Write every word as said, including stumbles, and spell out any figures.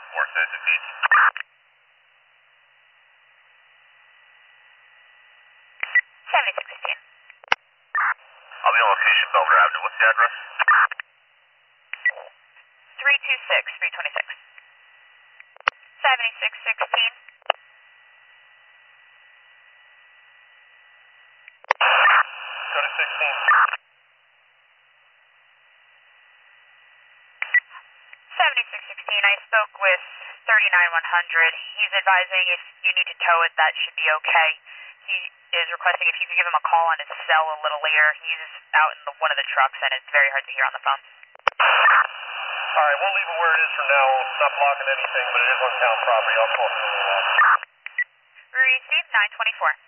four seventeen. seventy-six fifteen. I'll be on location, Belvedere Avenue. What's the address? three two six, three twenty-six. seventy-six sixteen. Go to sixteen. seventy-six sixteen, I spoke with thirty-nine one hundred. He's advising if you need to tow it, that should be okay. He is requesting if you could give him a call on his cell a little later. He's out in the, one of the trucks and it's very hard to hear on the phone. Alright, we'll leave it where it is for now. It's not blocking anything, but it is on town property. I'll call him in a little while. Received nine twenty-four.